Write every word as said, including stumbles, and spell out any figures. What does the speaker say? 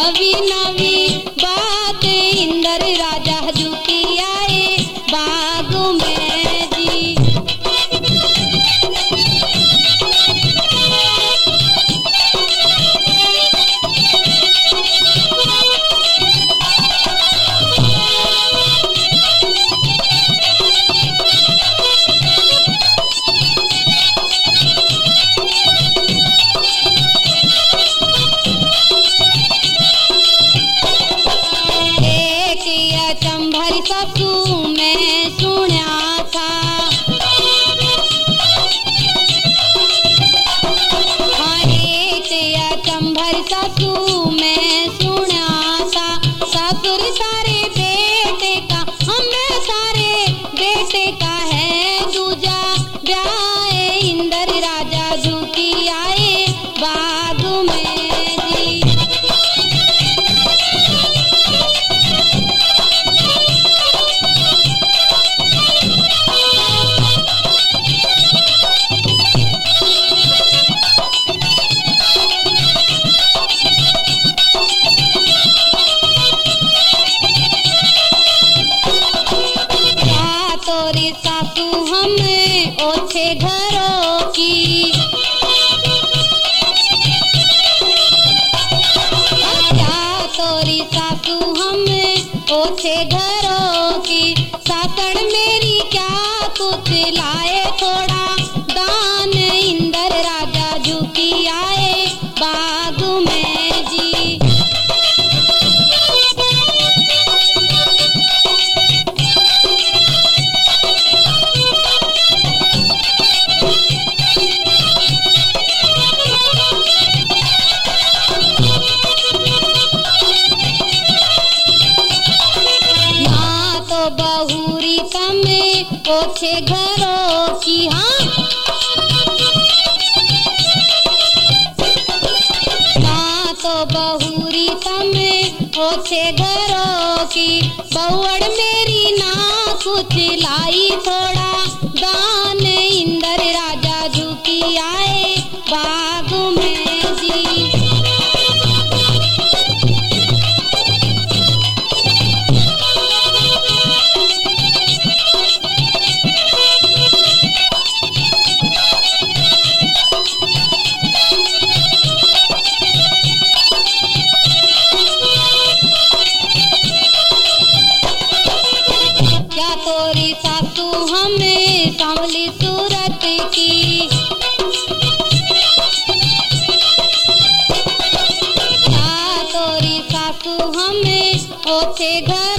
नवी नवी बात इंदर राजा झुकी आए बाग में जी। चंभर ससु मैं सुना था, हाँ एक चंभर ससु मैं सुना था। ससुर सारे बेटे का हमें सारे बेटे का है दूजा ब्याह इंदर राजा झुकी आए बाग में जी। तोरी सासू हमें ओछे घरों की, क्या तोरी सासू हमें ओछे घरों की। साकड़ मेरी क्या कुछ लाए थोड़ा दान इंदर राजा झुकी आए बाग में जी। बहुरी तमें ओछे घरों की, हाँ ना तो बहुरी तमें ओछे घरों की। बहुड़ मेरी ना कुछ लाई थोड़ा दान इंदर राजा झुकी आए बाग में जी। क्या तोरी सासू हमें सांवली सूरत की, क्या तोरी सासू हमें ओछे घर